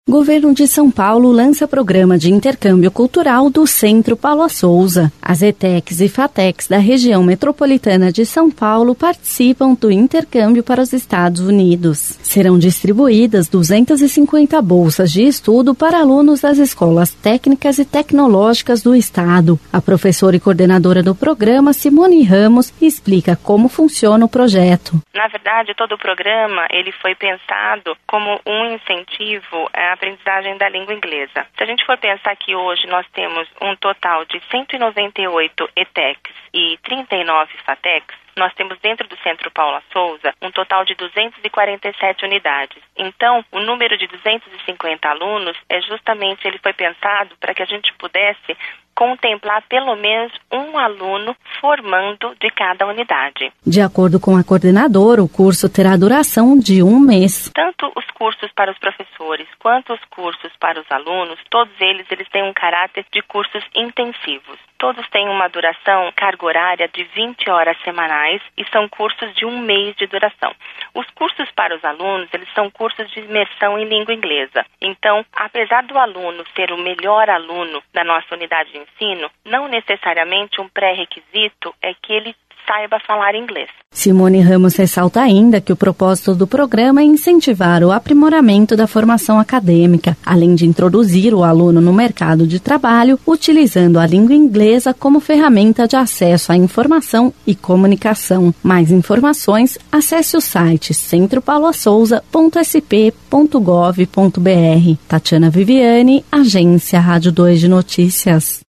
Governo de São Paulo lança programa de intercâmbio cultural do Centro Paula Souza. As ETECs e FATECs da região metropolitana de São Paulo participam do intercâmbio para os Estados Unidos. Serão distribuídas 250 bolsas de estudo para alunos das escolas técnicas e tecnológicas do estado. A professora e coordenadora do programa, Simone Ramos, explica como funciona o projeto. Na verdade, todo o programa ele foi pensado como um incentivo à aprendizagem da língua inglesa. Se a gente for pensar que hoje nós temos um total de 198 ETECs e 39 FATECs, nós temos dentro do Centro Paula Souza um total de 247 unidades. Então, o número de 250 alunos ele foi pensado para que a gente pudesse contemplar pelo menos um aluno formando de cada unidade. De acordo com a coordenadora, o curso terá duração de 1 mês. Tanto os cursos para os professores quanto os cursos para os alunos, todos eles têm um caráter de cursos intensivos. Todos têm uma duração, carga horária de 20 horas semanais e são cursos de 1 mês de duração. Os cursos para os alunos, eles são cursos de imersão em língua inglesa. Então, apesar do aluno ser o melhor aluno da nossa unidade de ensino, não necessariamente um pré-requisito é que ele saiba falar inglês. Simone Ramos ressalta ainda que o propósito do programa é incentivar o aprimoramento da formação acadêmica, além de introduzir o aluno no mercado de trabalho, utilizando a língua inglesa como ferramenta de acesso à informação e comunicação. Mais informações, acesse o site centropaulasouza.sp.gov.br. Tatiana Viviane, Agência Rádio 2 de Notícias.